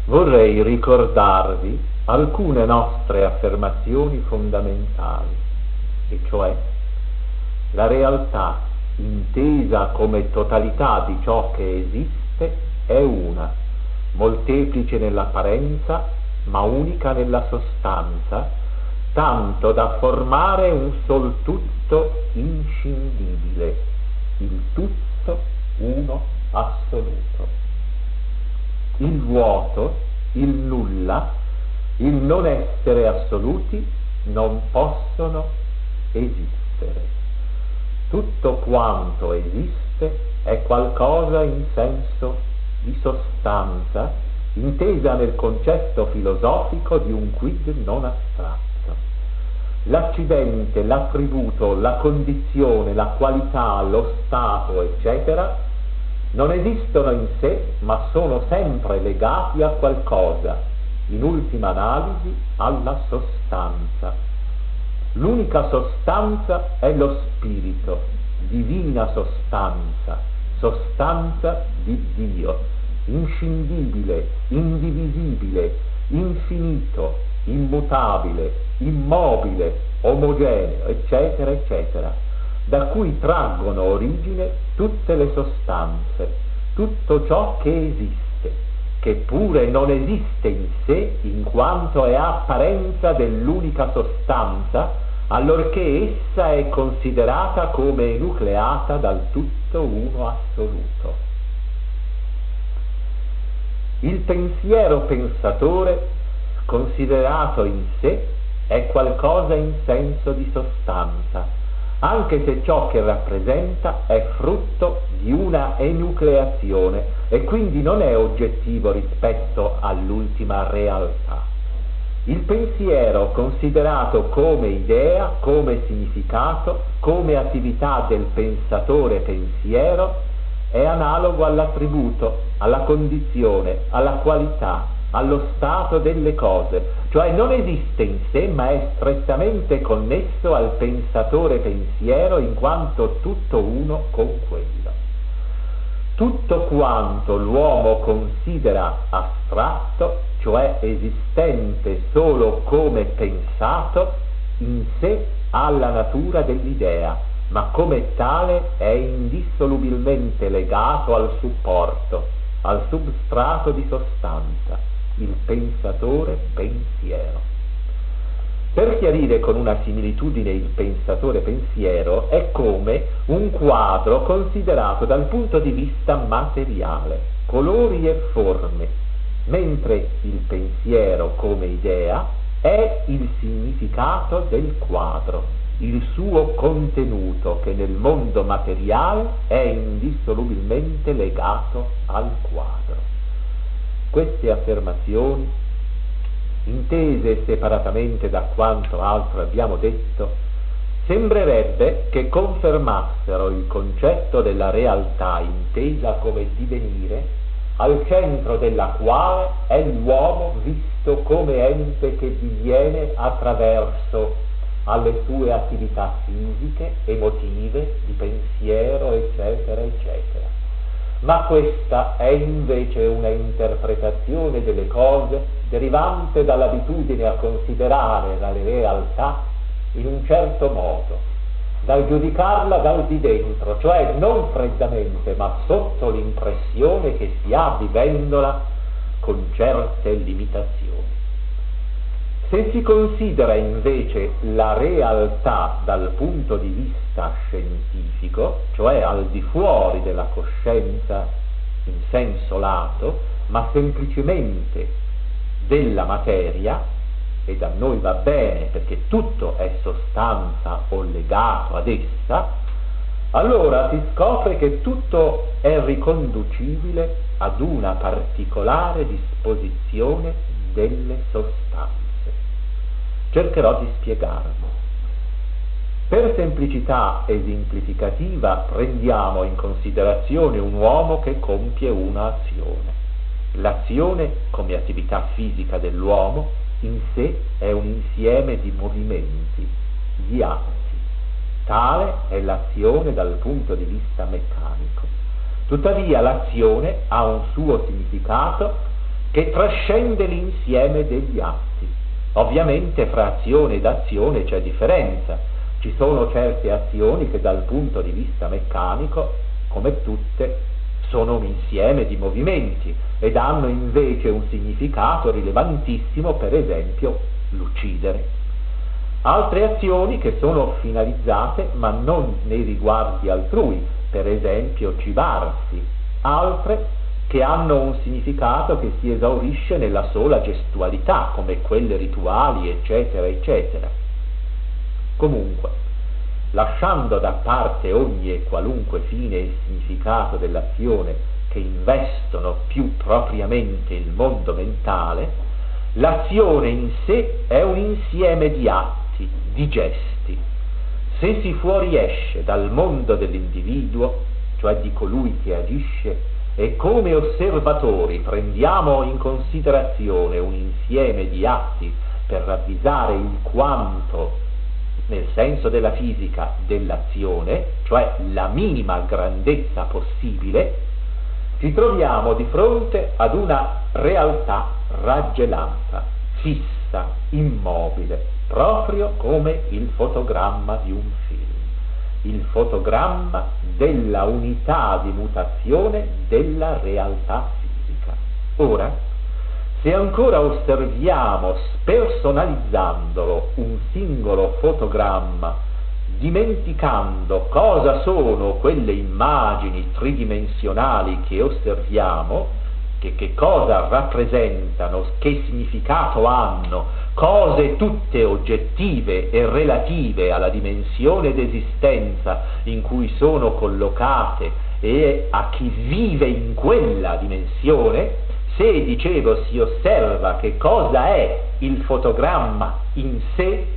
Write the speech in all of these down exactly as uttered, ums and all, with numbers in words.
vorrei ricordarvi alcune nostre affermazioni fondamentali, e cioè la realtà intesa come totalità di ciò che esiste è una, molteplice nell'apparenza ma unica nella sostanza, tanto da formare un sol tutto inscindibile, il tutto uno assoluto. Il vuoto, il nulla, il non essere assoluti non possono esistere. Tutto quanto esiste è qualcosa in senso di sostanza, intesa nel concetto filosofico di un quid non astratto. L'accidente, l'attributo, la condizione, la qualità, lo stato, eccetera, non esistono in sé, ma sono sempre legati a qualcosa, in ultima analisi alla sostanza. L'unica sostanza è lo spirito, divina sostanza, sostanza di Dio, inscindibile, indivisibile, infinito, immutabile, immobile, omogeneo, eccetera, eccetera, da cui traggono origine tutte le sostanze, tutto ciò che esiste, che pure non esiste in sé in quanto è apparenza dell'unica sostanza, allorché essa è considerata come enucleata dal tutto uno assoluto. Il pensiero pensatore, considerato in sé, è qualcosa in senso di sostanza, anche se ciò che rappresenta è frutto di una enucleazione e quindi non è oggettivo rispetto all'ultima realtà. Il pensiero, considerato come idea, come significato, come attività del pensatore pensiero, è analogo all'attributo, alla condizione, alla qualità, allo stato delle cose, cioè non esiste in sé ma è strettamente connesso al pensatore pensiero in quanto tutto uno con quello. Tutto quanto l'uomo considera astratto, cioè esistente solo come pensato, in sé ha la natura dell'idea, ma come tale è indissolubilmente legato al supporto, al substrato di sostanza, il pensatore pensiero. Per chiarire con una similitudine il pensatore pensiero, è come un quadro considerato dal punto di vista materiale, colori e forme, mentre il pensiero come idea è il significato del quadro, il suo contenuto che nel mondo materiale è indissolubilmente legato al quadro. Queste affermazioni, intese separatamente da quanto altro abbiamo detto, sembrerebbe che confermassero il concetto della realtà intesa come divenire, al centro della quale è l'uomo visto come ente che diviene attraverso alle sue attività fisiche, emotive, di pensiero, eccetera, eccetera. Ma questa è invece una interpretazione delle cose derivante dall'abitudine a considerare la realtà in un certo modo, dal giudicarla dal di dentro, cioè non freddamente, ma sotto l'impressione che si ha vivendola con certe limitazioni. Se si considera invece la realtà dal punto di vista scientifico, cioè al di fuori della coscienza in senso lato, ma semplicemente della materia, ed a noi va bene perché tutto è sostanza o legato ad essa, allora si scopre che tutto è riconducibile ad una particolare disposizione delle sostanze. Cercherò di spiegarlo. Per semplicità esemplificativa prendiamo in considerazione un uomo che compie un'azione. L'azione, come attività fisica dell'uomo, in sé è un insieme di movimenti, di atti. Tale è l'azione dal punto di vista meccanico. Tuttavia l'azione ha un suo significato che trascende l'insieme degli atti. Ovviamente fra azione ed azione c'è differenza. Ci sono certe azioni che dal punto di vista meccanico, come tutte, sono un insieme di movimenti ed hanno invece un significato rilevantissimo, per esempio l'uccidere. Altre azioni che sono finalizzate ma non nei riguardi altrui, per esempio cibarsi, altre che hanno un significato che si esaurisce nella sola gestualità, come quelle rituali, eccetera, eccetera. Comunque, lasciando da parte ogni e qualunque fine e significato dell'azione che investono più propriamente il mondo mentale, l'azione in sé è un insieme di atti, di gesti. Se si fuoriesce dal mondo dell'individuo, cioè di colui che agisce, e come osservatori prendiamo in considerazione un insieme di atti per ravvisare il quanto, nel senso della fisica, dell'azione, cioè la minima grandezza possibile, ci troviamo di fronte ad una realtà raggelata, fissa, immobile, proprio come il fotogramma di un film, il fotogramma della unità di mutazione della realtà fisica. Ora, se ancora osserviamo, spersonalizzandolo, un singolo fotogramma, dimenticando cosa sono quelle immagini tridimensionali che osserviamo, che, che cosa rappresentano, che significato hanno, cose tutte oggettive e relative alla dimensione d'esistenza in cui sono collocate e a chi vive in quella dimensione, se, dicevo, si osserva che cosa è il fotogramma in sé,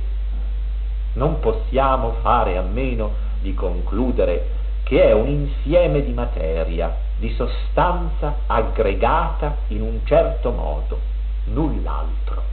non possiamo fare a meno di concludere che è un insieme di materia, di sostanza aggregata in un certo modo, null'altro.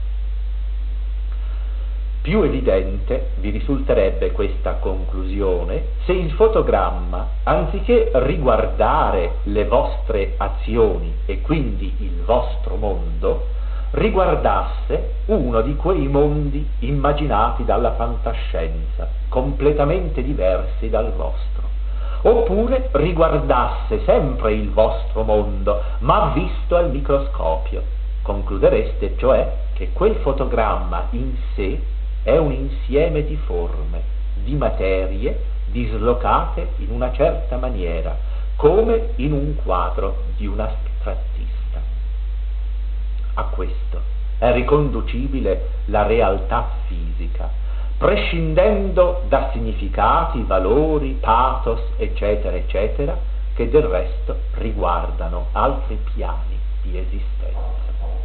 Più evidente vi risulterebbe questa conclusione se il fotogramma, anziché riguardare le vostre azioni e quindi il vostro mondo, riguardasse uno di quei mondi immaginati dalla fantascienza, completamente diversi dal vostro, oppure riguardasse sempre il vostro mondo, ma visto al microscopio. Concludereste cioè che quel fotogramma in sé è un insieme di forme, di materie dislocate in una certa maniera, come in un quadro di un astrattista. A questo è riconducibile la realtà fisica, prescindendo da significati, valori, pathos, eccetera, eccetera, che del resto riguardano altri piani di esistenza.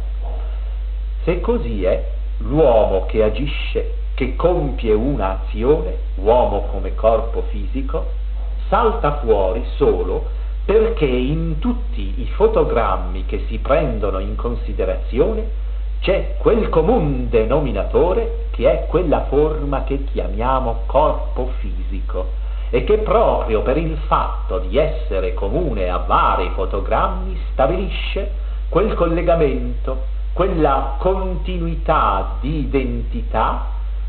Se così è, l'uomo che agisce, che compie un'azione, uomo come corpo fisico, salta fuori solo perché in tutti i fotogrammi che si prendono in considerazione c'è quel comune denominatore che è quella forma che chiamiamo corpo fisico e che proprio per il fatto di essere comune a vari fotogrammi stabilisce quel collegamento, quella continuità di identità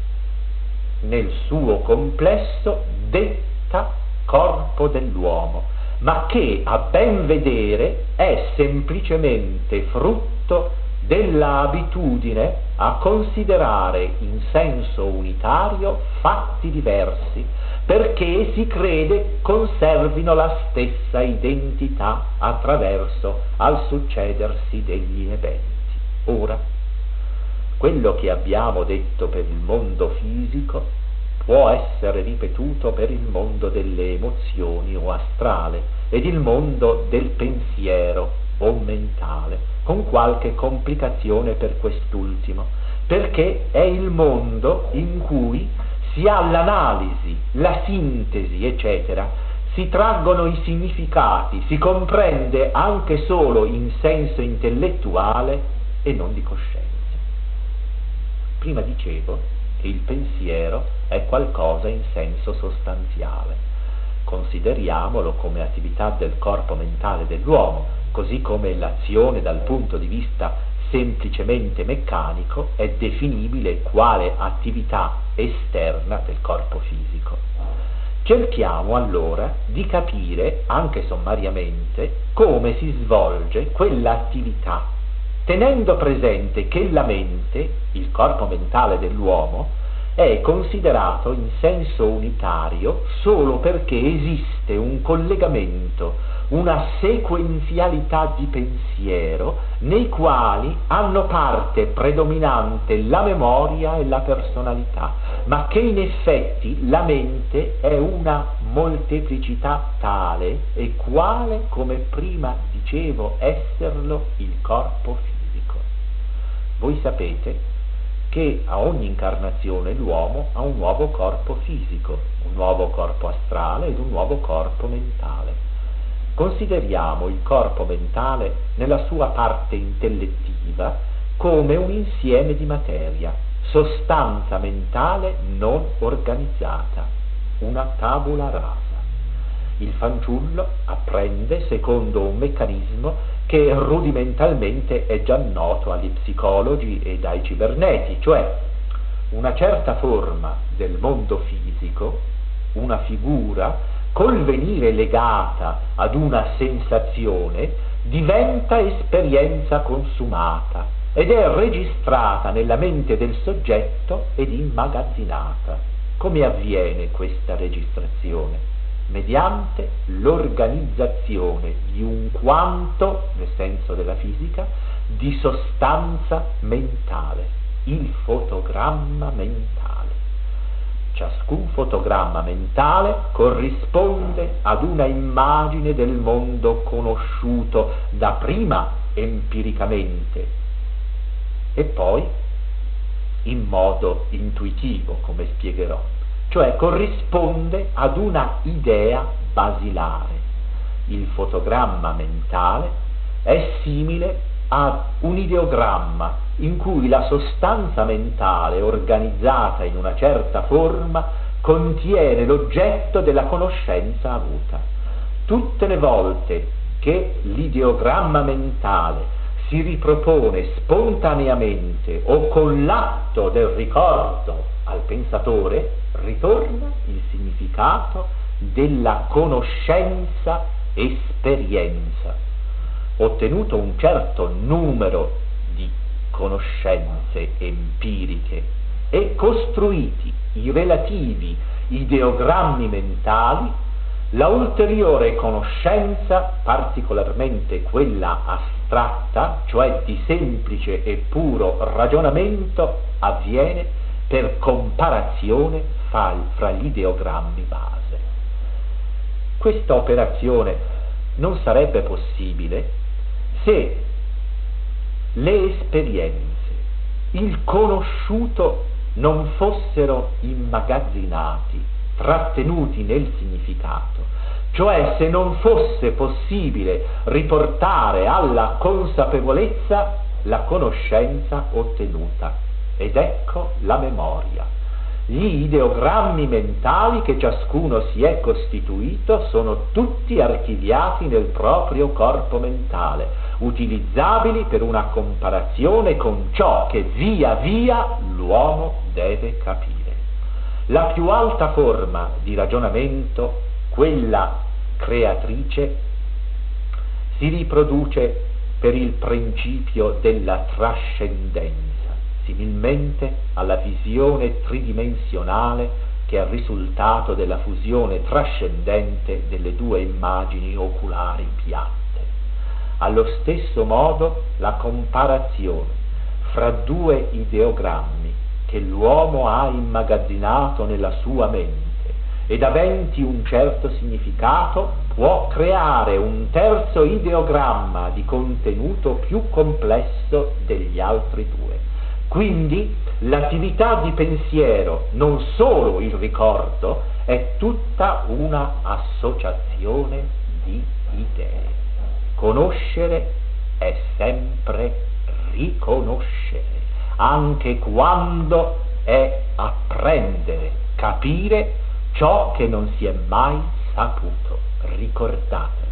nel suo complesso detta corpo dell'uomo, ma che a ben vedere è semplicemente frutto della abitudine a considerare in senso unitario fatti diversi, perché si crede conservino la stessa identità attraverso al succedersi degli eventi. Ora, quello che abbiamo detto per il mondo fisico può essere ripetuto per il mondo delle emozioni o astrale ed il mondo del pensiero o mentale, con qualche complicazione per quest'ultimo, perché è il mondo in cui si ha l'analisi, la sintesi, eccetera, si traggono i significati, si comprende anche solo in senso intellettuale e non di coscienza. Prima dicevo che il pensiero è qualcosa in senso sostanziale. Consideriamolo come attività del corpo mentale dell'uomo, così come l'azione dal punto di vista semplicemente meccanico è definibile quale attività esterna del corpo fisico. Cerchiamo allora di capire, anche sommariamente, come si svolge quell'attività, tenendo presente che la mente, il corpo mentale dell'uomo, è considerato in senso unitario solo perché esiste un collegamento, una sequenzialità di pensiero nei quali hanno parte predominante la memoria e la personalità, ma che in effetti la mente è una molteplicità tale e quale, come prima dicevo, esserlo il corpo fisico. Voi sapete che a ogni incarnazione l'uomo ha un nuovo corpo fisico, un nuovo corpo astrale ed un nuovo corpo mentale. Consideriamo il corpo mentale nella sua parte intellettiva come un insieme di materia, sostanza mentale non organizzata, una tabula rasa. Il fanciullo apprende secondo un meccanismo che rudimentalmente è già noto agli psicologi e ai ciberneti, cioè una certa forma del mondo fisico, una figura, col venire legata ad una sensazione, diventa esperienza consumata ed è registrata nella mente del soggetto ed immagazzinata. Come avviene questa registrazione? Mediante l'organizzazione di un quanto, nel senso della fisica, di sostanza mentale, il fotogramma mentale. Ciascun fotogramma mentale corrisponde ad una immagine del mondo conosciuto dapprima empiricamente e poi in modo intuitivo, come spiegherò, cioè corrisponde ad una idea basilare. Il fotogramma mentale è simile ad un ideogramma in cui la sostanza mentale organizzata in una certa forma contiene l'oggetto della conoscenza avuta. Tutte le volte che l'ideogramma mentale si ripropone spontaneamente o con l'atto del ricordo al pensatore, ritorna il significato della conoscenza esperienza. Ottenuto un certo numero di conoscenze empiriche e costruiti i relativi ideogrammi mentali, la ulteriore conoscenza, particolarmente quella astratta, cioè di semplice e puro ragionamento, avviene per comparazione fra, fra gli ideogrammi base. Questa operazione non sarebbe possibile se le esperienze, il conosciuto non fossero immagazzinati, trattenuti nel significato, cioè se non fosse possibile riportare alla consapevolezza la conoscenza ottenuta. Ed ecco la memoria. Gli ideogrammi mentali che ciascuno si è costituito sono tutti archiviati nel proprio corpo mentale, utilizzabili per una comparazione con ciò che via via l'uomo deve capire. La più alta forma di ragionamento, quella creatrice, si riproduce per il principio della trascendenza, similmente alla visione tridimensionale che è il risultato della fusione trascendente delle due immagini oculari piatte. Allo stesso modo la comparazione fra due ideogrammi che l'uomo ha immagazzinato nella sua mente ed aventi un certo significato può creare un terzo ideogramma di contenuto più complesso degli altri due. Quindi l'attività di pensiero, non solo il ricordo, è tutta una associazione di idee. Conoscere è sempre riconoscere, anche quando è apprendere, capire ciò che non si è mai saputo. Ricordate.